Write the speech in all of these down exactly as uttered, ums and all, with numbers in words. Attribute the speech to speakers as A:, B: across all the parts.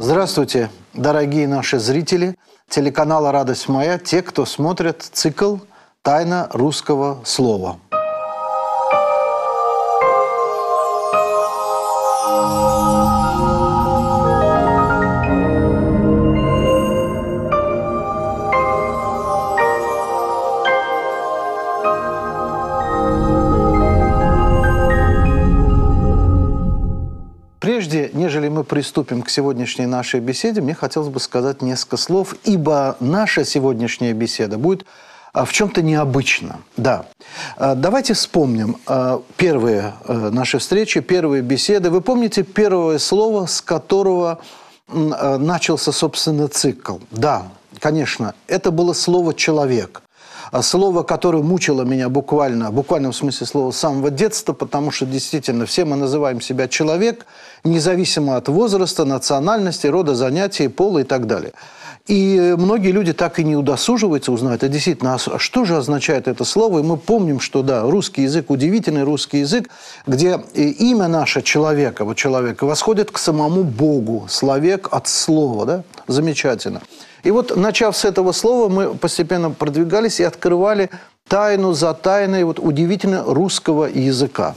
A: Здравствуйте, дорогие наши зрители телеканала «Радость моя», те, кто смотрит цикл «Тайна русского слова». Прежде, нежели мы приступим к сегодняшней нашей беседе, мне хотелось бы сказать несколько слов, ибо наша сегодняшняя беседа будет в чем-то необычно. Да. Давайте вспомним первые наши встречи, первые беседы. Вы помните первое слово, с которого начался, собственно, цикл? Да, конечно, это было слово «человек». Слово, которое мучило меня буквально, в буквальном смысле слова, с самого детства, потому что действительно все мы называем себя человек, независимо от возраста, национальности, рода занятий, пола и так далее. И многие люди так и не удосуживаются узнать, а действительно, а что же означает это слово? И мы помним, что да, русский язык, удивительный русский язык, где имя наше человека, вот человека, восходит к самому Богу, человек от слова, да? Замечательно. И вот, начав с этого слова, мы постепенно продвигались и открывали тайну за тайной вот удивительно русского языка.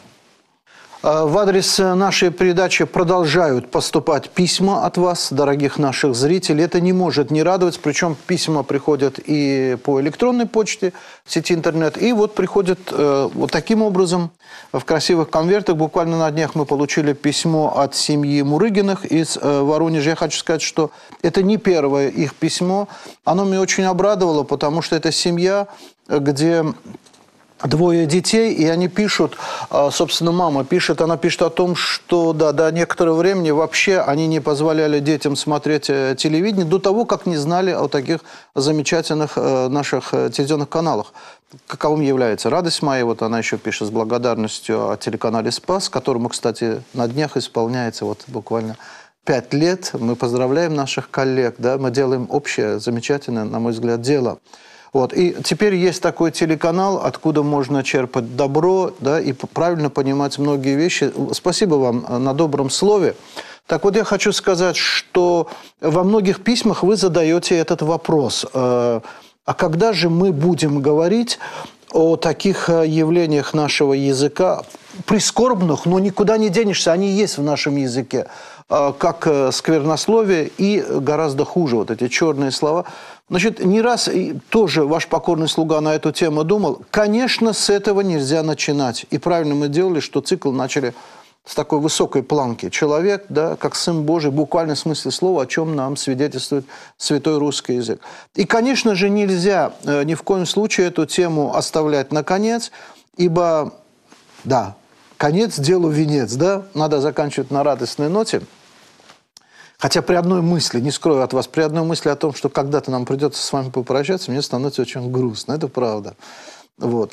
A: В адрес нашей передачи продолжают поступать письма от вас, дорогих наших зрителей. Это не может не радовать, причем письма приходят и по электронной почте в сети интернет, и вот приходят э, вот таким образом в красивых конвертах. Буквально на днях мы получили письмо от семьи Мурыгиных из э, Воронежа. Я хочу сказать, что это не первое их письмо. Оно меня очень обрадовало, потому что это семья, где двое детей, и они пишут, собственно, мама пишет, она пишет о том, что да, до некоторого времени вообще они не позволяли детям смотреть телевидение до того, как не знали о таких замечательных наших телевизионных каналах. Каковым является «Радость моя», вот она еще пишет с благодарностью о телеканале «Спас», которому, кстати, на днях исполняется вот буквально пять лет. Мы поздравляем наших коллег, да, мы делаем общее, замечательное, на мой взгляд, дело. Вот. И теперь есть такой телеканал, откуда можно черпать добро, да, и правильно понимать многие вещи. Спасибо вам на добром слове. Так вот, я хочу сказать, что во многих письмах вы задаете этот вопрос. А когда же мы будем говорить о таких явлениях нашего языка, прискорбных, но никуда не денешься, они есть в нашем языке, как сквернословие и гораздо хуже, вот эти черные слова. Значит, не раз тоже ваш покорный слуга на эту тему думал. Конечно, с этого нельзя начинать. И правильно мы делали, что цикл начали с такой высокой планки. Человек, да, как Сын Божий, в буквальном смысле слова, о чем нам свидетельствует святой русский язык. И, конечно же, нельзя э, ни в коем случае эту тему оставлять на конец, ибо, да, конец делу венец, да, надо заканчивать на радостной ноте. Хотя при одной мысли, не скрою от вас, при одной мысли о том, что когда-то нам придется с вами попрощаться, мне становится очень грустно. Это правда. Вот.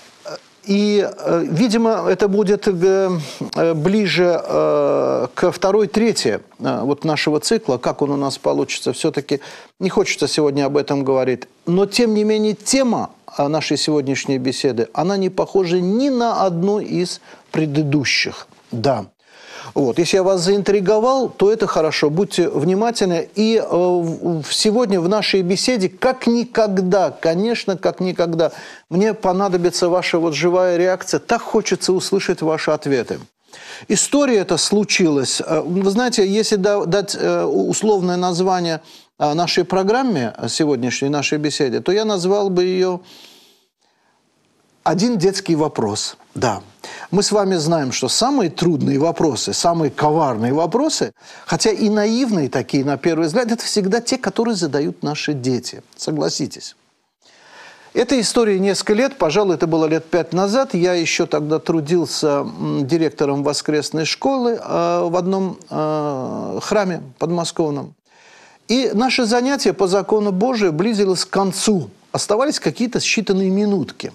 A: И, видимо, это будет ближе к второй трети вот нашего цикла, как он у нас получится. Все-таки не хочется сегодня об этом говорить. Но, тем не менее, тема нашей сегодняшней беседы, она не похожа ни на одну из предыдущих. Да. Вот. Если я вас заинтриговал, то это хорошо. Будьте внимательны. И э, сегодня в нашей беседе, как никогда, конечно, как никогда, мне понадобится ваша вот живая реакция. Так хочется услышать ваши ответы. История эта случилась. Вы знаете, если дать условное название нашей программе, сегодняшней нашей беседе, то я назвал бы ее «Один детский вопрос». Да. Мы с вами знаем, что самые трудные вопросы, самые коварные вопросы, хотя и наивные такие, на первый взгляд, это всегда те, которые задают наши дети. Согласитесь. Этой истории несколько лет, пожалуй, это было лет пять назад. Я еще тогда трудился директором воскресной школы в одном храме подмосковном. И наше занятие по закону Божию близилось к концу. Оставались какие-то считанные минутки.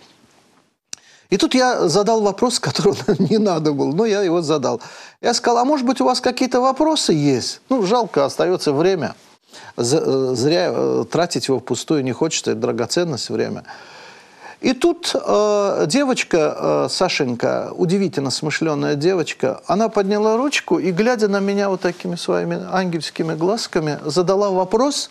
A: И тут я задал вопрос, которого не надо было, но я его задал. Я сказал, а может быть у вас какие-то вопросы есть? Ну, жалко, остается время. Зря тратить его впустую не хочется, это драгоценность время. И тут э, девочка, э, Сашенька, удивительно смышленая девочка, она подняла ручку и, глядя на меня вот такими своими ангельскими глазками, задала вопрос,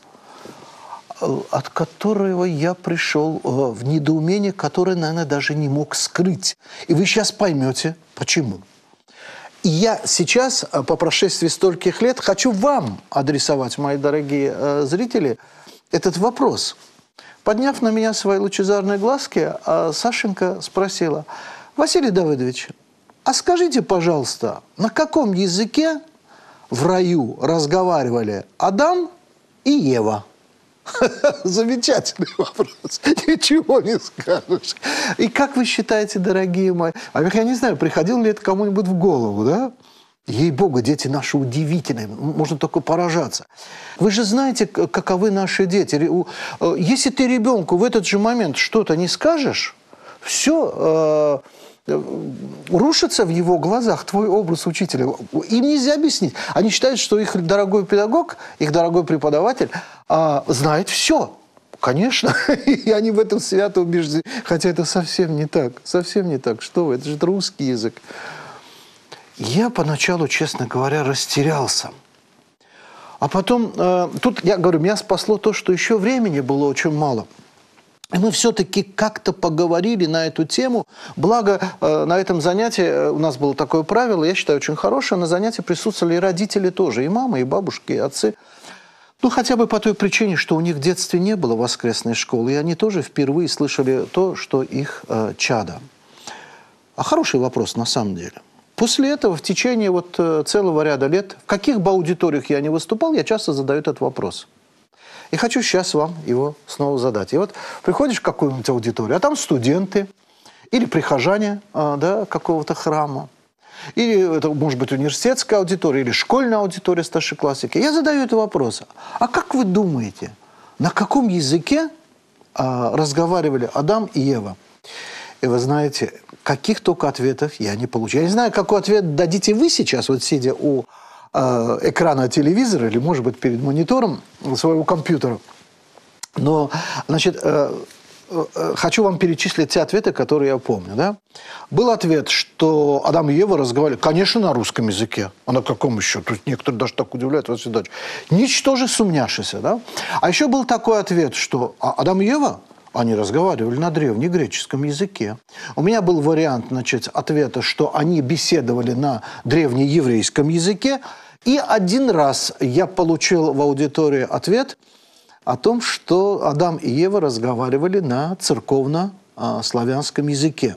A: от которого я пришел в недоумение, которое, наверное, даже не мог скрыть. И вы сейчас поймете, почему. И я сейчас, по прошествии стольких лет, хочу вам адресовать, мои дорогие э, зрители, этот вопрос. Подняв на меня свои лучезарные глазки, э, Сашенька спросила: Василий Давыдович, а скажите, пожалуйста, на каком языке в раю разговаривали Адам и Ева? Замечательный вопрос. Ничего не скажешь. И как вы считаете, дорогие мои... А я не знаю, приходило ли это кому-нибудь в голову, да? Ей-богу, дети наши удивительные. Можно только поражаться. Вы же знаете, каковы наши дети. Если ты ребенку в этот же момент что-то не скажешь, все... рушится в его глазах твой образ учителя. Им нельзя объяснить. Они считают, что их дорогой педагог, их дорогой преподаватель а, знает все. Конечно. И они в этом свято убеждены. Хотя это совсем не так. Совсем не так. Что вы? Это же русский язык. Я поначалу, честно говоря, растерялся. А потом, э, тут, я говорю, меня спасло то, что еще времени было очень мало. И мы все-таки как-то поговорили на эту тему. Благо, э, на этом занятии у нас было такое правило, я считаю, очень хорошее. На занятии присутствовали и родители тоже, и мамы, и бабушки, и отцы. Ну, хотя бы по той причине, что у них в детстве не было воскресной школы, и они тоже впервые слышали то, что их э, чадо. А хороший вопрос на самом деле. После этого в течение вот э, целого ряда лет, в каких бы аудиториях я ни выступал, я часто задаю этот вопрос. И хочу сейчас вам его снова задать. И вот приходишь в какую-нибудь аудиторию, а там студенты или прихожане а, да, какого-то храма, или это может быть университетская аудитория, или школьная аудитория старшеклассники. Я задаю этот вопрос. А как вы думаете, на каком языке а, разговаривали Адам и Ева? И вы знаете, каких только ответов я не получил. Я не знаю, какой ответ дадите вы сейчас, вот сидя у экрана телевизора или, может быть, перед монитором своего компьютера. Но, значит, э, э, хочу вам перечислить те ответы, которые я помню. Да? Был ответ, что Адам и Ева разговаривали, конечно, на русском языке. А на каком еще? Тут некоторые даже так удивляют, Василий Давыдович. Ничтоже сумняшися. Да? А еще был такой ответ, что Адам и Ева, они разговаривали на древнегреческом языке. У меня был вариант, значит, ответа, что они беседовали на древнееврейском языке. И один раз я получил в аудитории ответ о том, что Адам и Ева разговаривали на церковно-славянском языке.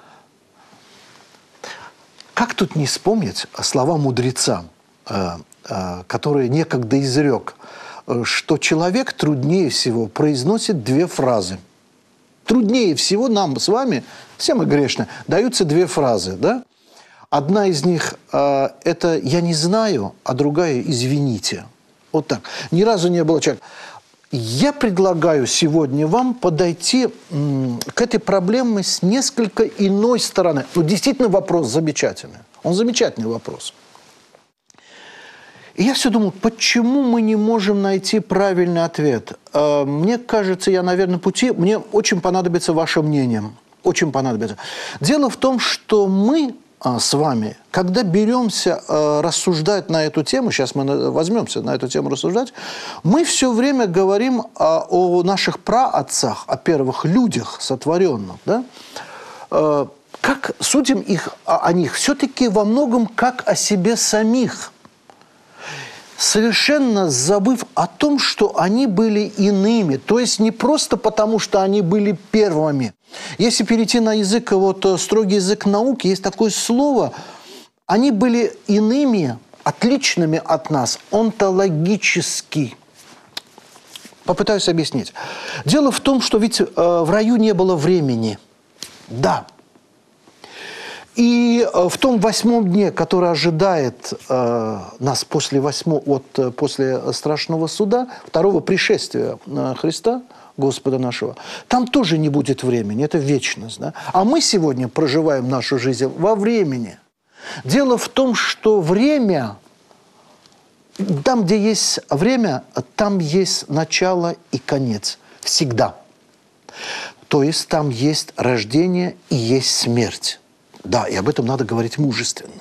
A: Как тут не вспомнить слова мудреца, который некогда изрек, что человек труднее всего произносит две фразы. Труднее всего нам с вами, все мы грешны, даются две фразы. Да? Одна из них э, – это «я не знаю», а другая – «извините». Вот так. Ни разу не было человека. Я предлагаю сегодня вам подойти м, к этой проблеме с несколько иной стороны. Ну, действительно, вопрос замечательный. Он замечательный вопрос. И я все думал, почему мы не можем найти правильный ответ? Мне кажется, я, наверное, пути... Мне очень понадобится ваше мнение. Очень понадобится. Дело в том, что мы с вами, когда беремся рассуждать на эту тему, сейчас мы возьмемся на эту тему рассуждать, мы все время говорим о наших праотцах, о первых людях сотворенных. Да? Как судим их, о них все-таки во многом как о себе самих. Совершенно забыв о том, что они были иными. То есть не просто потому, что они были первыми. Если перейти на язык, вот строгий язык науки, есть такое слово. Они были иными, отличными от нас, онтологически. Попытаюсь объяснить. Дело в том, что ведь э, в раю не было времени. Да. И в том восьмом дне, который ожидает э, нас после, восьмо, вот, после страшного суда, второго пришествия э, Христа, Господа нашего, там тоже не будет времени, это вечность. Да? А мы сегодня проживаем нашу жизнь во времени. Дело в том, что время, там, где есть время, там есть начало и конец. Всегда. То есть там есть рождение и есть смерть. Да, и об этом надо говорить мужественно.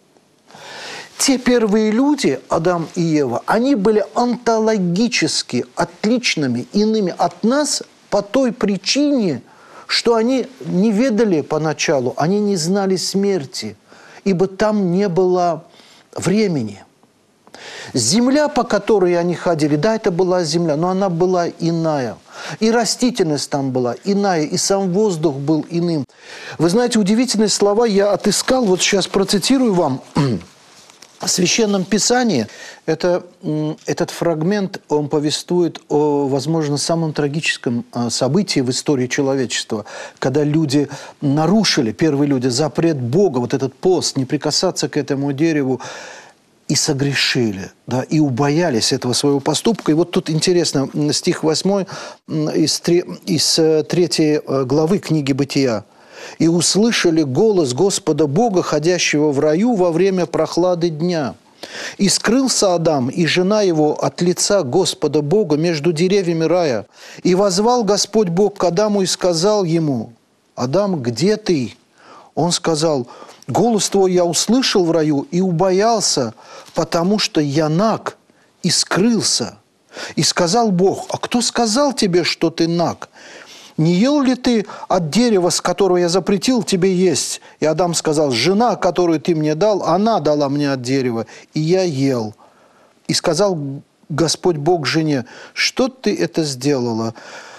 A: Те первые люди, Адам и Ева, они были онтологически отличными, иными от нас по той причине, что они не ведали поначалу, они не знали смерти, ибо там не было времени. Земля, по которой они ходили, да, это была земля, но она была иная. И растительность там была иная, и сам воздух был иным. Вы знаете, удивительные слова я отыскал, вот сейчас процитирую вам. В Священном Писании это, этот фрагмент, он повествует о, возможно, самом трагическом событии в истории человечества, когда люди нарушили, первые люди, запрет Бога, вот этот пост, не прикасаться к этому дереву, и согрешили, да, и убоялись этого своего поступка. И вот тут интересно, стих восьмой из, из третьей главы книги «Бытия». «И услышали голос Господа Бога, ходящего в раю во время прохлады дня. И скрылся Адам и жена его от лица Господа Бога между деревьями рая. И возвал Господь Бог к Адаму и сказал ему: Адам, где ты? Он сказал: голос твой я услышал в раю и убоялся, потому что я наг, и скрылся. И сказал Бог: а кто сказал тебе, что ты наг? Не ел ли ты от дерева, с которого я запретил тебе есть? И Адам сказал: жена, которую ты мне дал, она дала мне от дерева, и я ел. И сказал Господь Бог жене: что ты это сделала?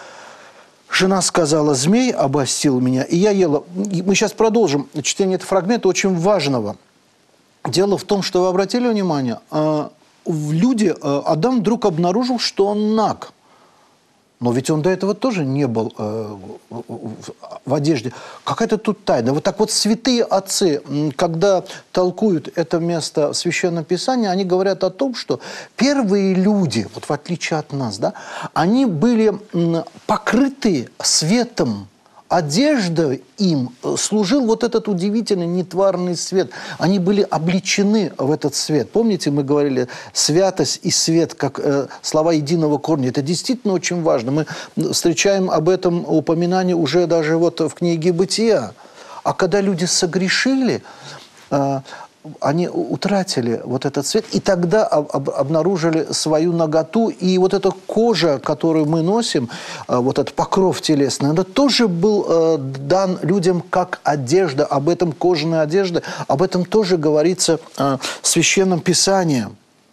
A: Жена сказала: змей обольстил меня, и я ела. Мы сейчас продолжим чтение этого фрагмента, очень важного. Дело в том, что вы обратили внимание, в люди Адам вдруг обнаружил, что он наг. Но ведь он до этого тоже не был э, в одежде. Какая-то тут тайна. Вот так вот святые отцы, когда толкуют это место в Священном Писании, они говорят о том, что первые люди, вот в отличие от нас, да, они были покрыты светом. Одежда им служил вот этот удивительный нетварный свет. Они были облечены в этот свет. Помните, мы говорили, святость и свет, как э, слова единого корня. Это действительно очень важно. Мы встречаем об этом упоминание уже даже вот в книге «Бытия». А когда люди согрешили, э, они утратили вот этот цвет, и тогда об, обнаружили свою наготу. И вот эта кожа, которую мы носим, вот этот покров телесный, это тоже был э, дан людям как одежда. Об этом кожаная одежда, об этом тоже говорится э, в Священном Писании.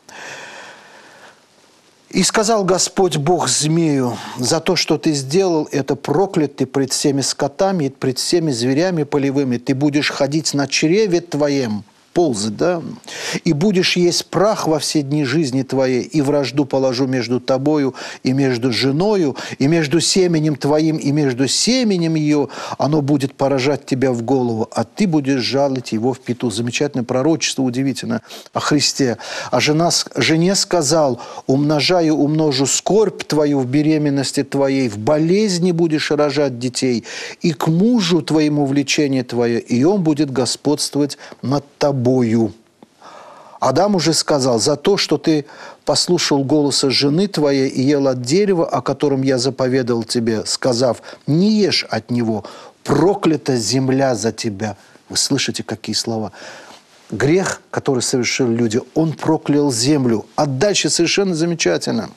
A: «И сказал Господь Бог змею: за то, что ты сделал это, проклят ты пред всеми скотами и пред всеми зверями полевыми. Ты будешь ходить на чреве твоем». Ползать, да? «И будешь есть прах во все дни жизни твоей, и вражду положу между тобою и между женою, и между семенем твоим и между семенем ее. Оно будет поражать тебя в голову, а ты будешь жалить его в пяту». Замечательное пророчество, удивительное о Христе. «А жена, жене сказал: умножаю, умножу скорбь твою в беременности твоей, в болезни будешь рожать детей, и к мужу твоему влечение твое, и он будет господствовать над тобой». Адам уже сказал: за то, что ты послушал голоса жены твоей и ел от дерева, о котором я заповедал тебе, сказав: не ешь от него, проклята земля за тебя. Вы слышите, какие слова? Грех, который совершили люди, он проклял землю. А дальше совершенно замечательно.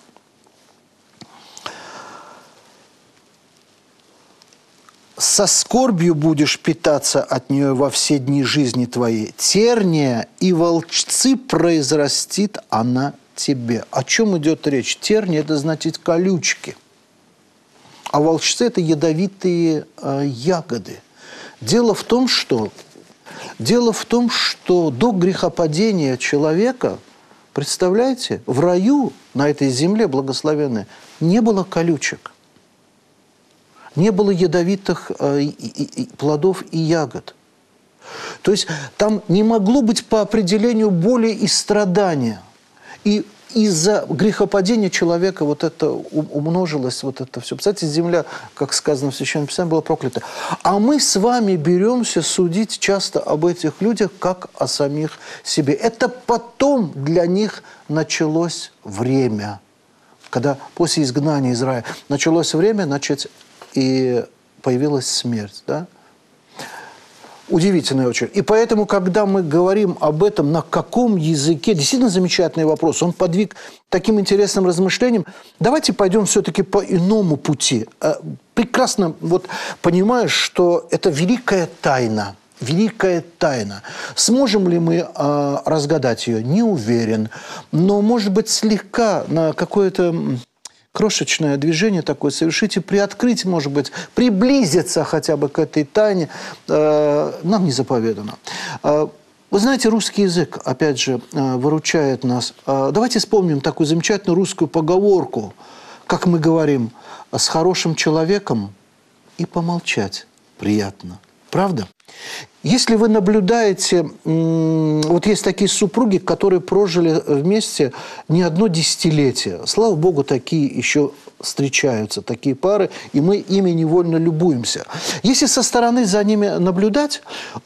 A: «Со скорбью будешь питаться от нее во все дни жизни твоей. Терния и волчцы произрастит она тебе». О чем идет речь? Терния – это значит колючки. А волчцы – это ядовитые э, ягоды. Дело в том, что, дело в том, что до грехопадения человека, представляете, в раю на этой земле благословенной не было колючек. Не было ядовитых э, и, и, и плодов и ягод. То есть там не могло быть по определению боли и страдания. И из-за грехопадения человека вот это умножилось, вот это все. Представляете, земля, как сказано в Священном Писании, была проклята. А мы с вами беремся судить часто об этих людях, как о самих себе. Это потом для них началось время. Когда после изгнания из рая началось время, значит, и появилась смерть, да? Удивительная очень. И поэтому, когда мы говорим об этом, на каком языке, действительно замечательный вопрос, он подвиг таким интересным размышлениям. Давайте пойдем все-таки по иному пути. Прекрасно вот понимаешь, что это великая тайна. Великая тайна. Сможем ли мы э, разгадать ее? Не уверен. Но, может быть, слегка на какое-то крошечное движение такое совершить и приоткрыть, может быть, приблизиться хотя бы к этой тайне э, нам не заповедано. Э, вы знаете, русский язык, опять же, э, выручает нас. Э, давайте вспомним такую замечательную русскую поговорку, как мы говорим, с хорошим человеком и помолчать приятно. Правда? Если вы наблюдаете, вот есть такие супруги, которые прожили вместе не одно десятилетие. Слава Богу, такие еще встречаются, такие пары, и мы ими невольно любуемся. Если со стороны за ними наблюдать,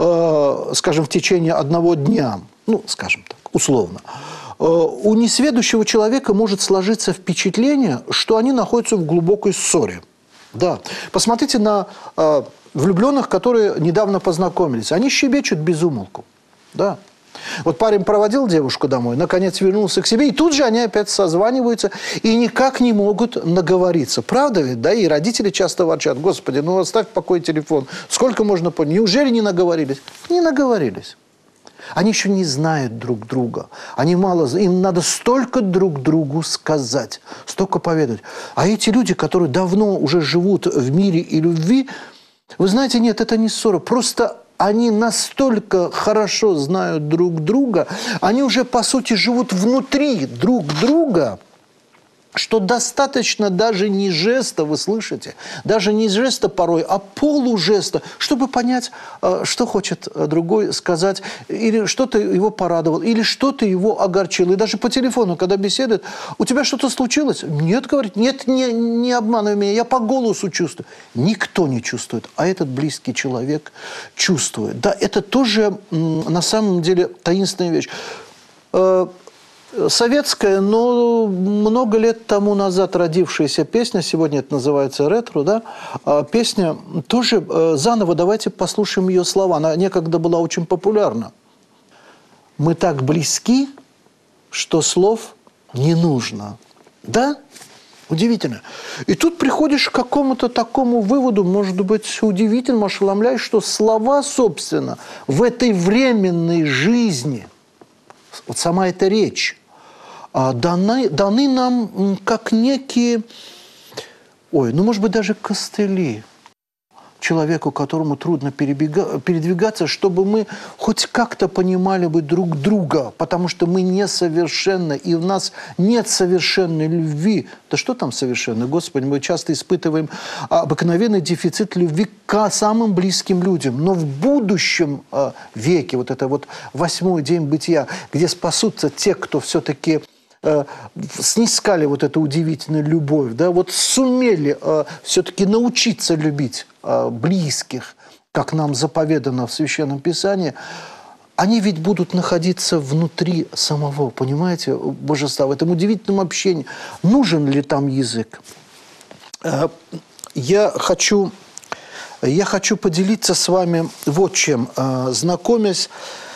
A: э, скажем, в течение одного дня, ну, скажем так, условно, э, у несведущего человека может сложиться впечатление, что они находятся в глубокой ссоре. Да. Посмотрите на э, влюбленных, которые недавно познакомились. Они щебечут без умолку. Да. Вот парень проводил девушку домой, наконец вернулся к себе, и тут же они опять созваниваются и никак не могут наговориться. Правда ведь? Да, и родители часто ворчат: Господи, ну оставь в покое телефон. Сколько можно понять? Неужели не наговорились? Не наговорились. Они еще не знают друг друга. Они мало, им надо столько друг другу сказать, столько поведать. А эти люди, которые давно уже живут в мире и любви, вы знаете, нет, это не ссора. Просто они настолько хорошо знают друг друга, они уже, по сути, живут внутри друг друга, что достаточно даже не жеста, вы слышите, даже не жеста порой, а полужеста, чтобы понять, что хочет другой сказать, или что-то его порадовал, или что-то его огорчило. И даже по телефону, когда беседует: у тебя что-то случилось? Нет, говорит, нет, не, не обманывай меня, я по голосу чувствую. Никто не чувствует, а этот близкий человек чувствует. Да, это тоже на самом деле таинственная вещь. Советская, но много лет тому назад родившаяся песня, сегодня это называется ретро, да, песня тоже заново, давайте послушаем ее слова. Она некогда была очень популярна. Мы так близки, что слов не нужно. Да? Удивительно. И тут приходишь к какому-то такому выводу, может быть, удивительно, ошеломляешь, что слова, собственно, в этой временной жизни, вот сама эта речь, Даны, даны нам как некие, ой, ну, может быть, даже костыли человеку, которому трудно перебега, передвигаться, чтобы мы хоть как-то понимали бы друг друга, потому что мы несовершенны, и у нас нет совершенной любви. Да что там совершенно, Господи, мы часто испытываем обыкновенный дефицит любви к самым близким людям. Но в будущем веке, вот это вот восьмой день бытия, где спасутся те, кто все-таки снискали вот эту удивительную любовь, да, вот сумели э, все-таки научиться любить э, близких, как нам заповедано в Священном Писании, они ведь будут находиться внутри самого, понимаете, божества, в этом удивительном общении. Нужен ли там язык? Э, я хочу, я хочу поделиться с вами вот чем, э, знакомясь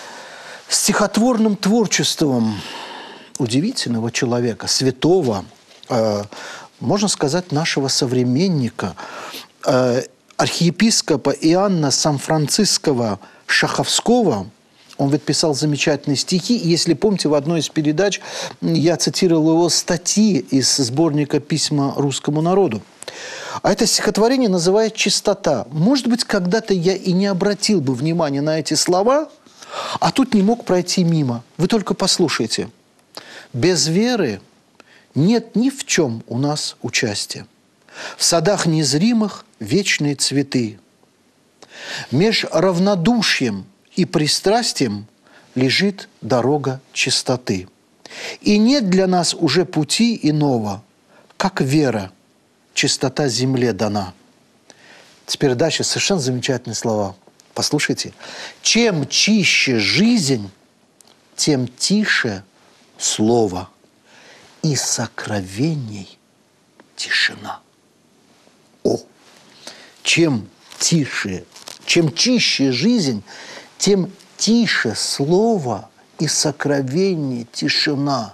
A: с стихотворным творчеством удивительного человека, святого, э, можно сказать, нашего современника, э, архиепископа Иоанна Сан-Франциского Шаховского. Он ведь писал замечательные стихи. И если помните, в одной из передач я цитировал его статьи из сборника «Письма русскому народу». А это стихотворение называется «Чистота». Может быть, когда-то я и не обратил бы внимания на эти слова, а тут не мог пройти мимо. Вы только послушайте. Без веры нет ни в чем у нас участия. В садах незримых вечные цветы. Меж равнодушием и пристрастием лежит дорога чистоты. И нет для нас уже пути иного, как вера, чистота земле дана. Теперь дальше совершенно замечательные слова. Послушайте. Чем чище жизнь, тем тише слово, и сокровенней тишина. О! чем тише, чем чище жизнь, тем тише слово и сокровеннее тишина.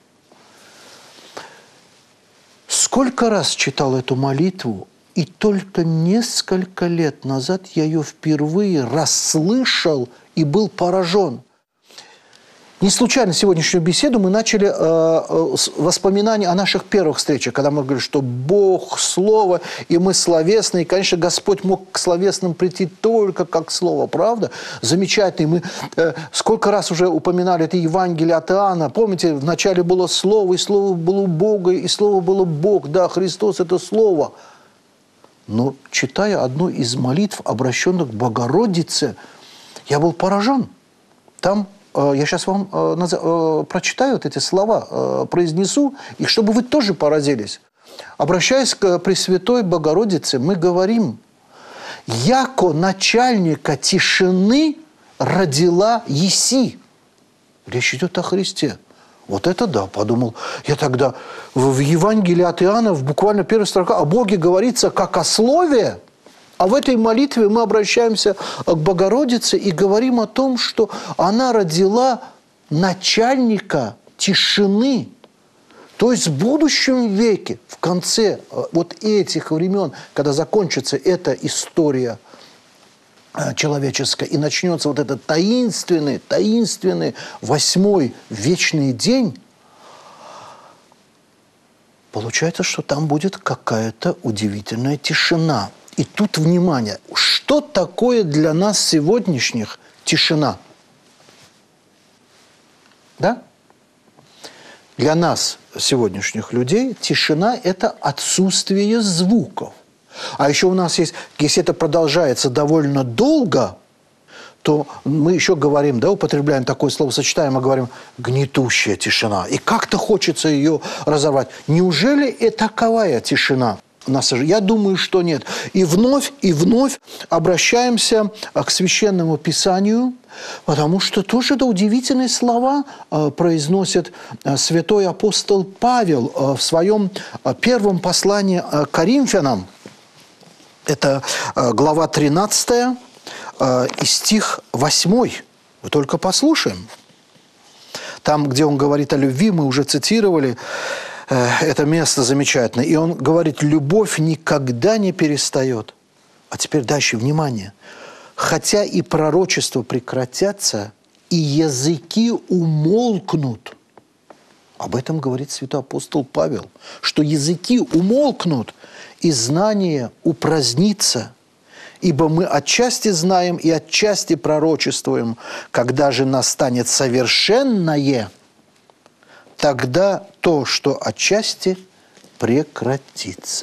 A: Сколько раз читал эту молитву, и только несколько лет назад я ее впервые расслышал и был поражен. Не случайно сегодняшнюю беседу мы начали э, э, с воспоминаний о наших первых встречах, когда мы говорили, что Бог, Слово, и мы словесные. И, конечно, Господь мог к словесным прийти только как Слово, правда? Замечательно. И мы э, сколько раз уже упоминали это Евангелие от Иоанна. Помните, вначале было Слово, и Слово было у Бога, и Слово было Бог. Да, Христос – это Слово. Но, читая одну из молитв, обращенных к Богородице, я был поражен. Там... Я сейчас вам э, наз... э, прочитаю вот эти слова, э, произнесу, и чтобы вы тоже поразились. Обращаясь к Пресвятой Богородице, мы говорим: «Яко начальника тишины родила еси». Речь идет о Христе. Вот это да, подумал. Я тогда в Евангелии от Иоанна, в буквально первой строке, о Боге говорится как о Слове. А в этой молитве мы обращаемся к Богородице и говорим о том, что она родила начальника тишины. То есть в будущем веке, в конце вот этих времен, когда закончится эта история человеческая и начнется вот этот таинственный, таинственный восьмой вечный день, получается, что там будет какая-то удивительная тишина. И тут, внимание, что такое для нас сегодняшних тишина? Да? Для нас, сегодняшних людей, тишина – это отсутствие звуков. А еще у нас есть, если это продолжается довольно долго, то мы еще говорим, да, употребляем такое словосочетание, мы говорим «гнетущая тишина». И как-то хочется ее разорвать. Неужели и таковая тишина? Я думаю, что нет. И вновь, и вновь обращаемся к Священному Писанию, потому что тоже да, удивительные слова произносит святой апостол Павел в своем первом послании к Коринфянам. Это глава тринадцатая и стих восьмой. Вы только послушаем. Там, где он говорит о любви, мы уже цитировали это место замечательно. И он говорит: любовь никогда не перестает. А теперь дальше, внимание. Хотя и пророчества прекратятся, и языки умолкнут. Об этом говорит святой апостол Павел. Что языки умолкнут, и знание упразднится. Ибо мы отчасти знаем и отчасти пророчествуем. Когда же настанет совершенное, тогда то, что отчасти, прекратится.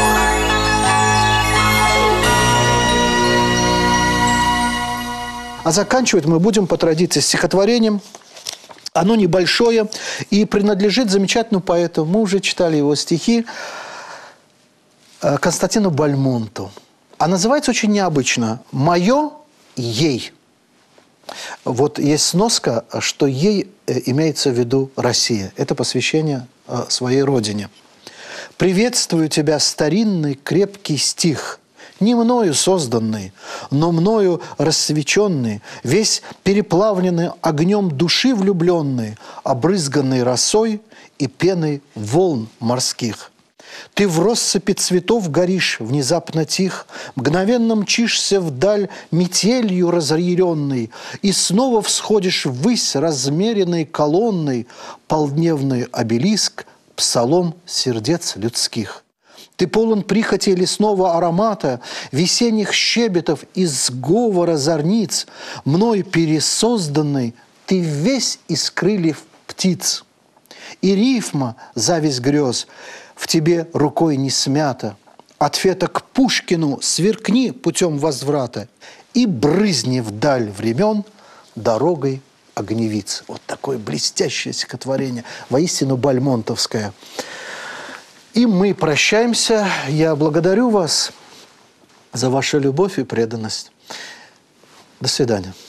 A: А заканчивать мы будем по традиции стихотворением. Оно небольшое и принадлежит замечательному поэту. Мы уже читали его стихи, Константину Бальмонту. А называется очень необычно «Мое ей». Вот есть сноска, что ей имеется в виду Россия. Это посвящение своей родине. «Приветствую тебя, старинный крепкий стих, не мною созданный, но мною рассвеченный, весь переплавленный огнем души влюбленный, обрызганный росой и пеной волн морских. Ты в россыпи цветов горишь, внезапно тих, мгновенно мчишься вдаль метелью разъяренной, и снова всходишь ввысь размеренной колонной, полдневный обелиск, псалом сердец людских. Ты полон прихоти лесного аромата, весенних щебетов и сговора зорниц, мной пересозданный, ты весь из крыльев птиц. И рифма, зависть грез, в тебе рукой не смята. От Фета к Пушкину сверкни путем возврата и брызни вдаль времен дорогой огневиц. Вот такое блестящее стихотворение, воистину бальмонтовское. И мы прощаемся. Я благодарю вас за вашу любовь и преданность. До свидания.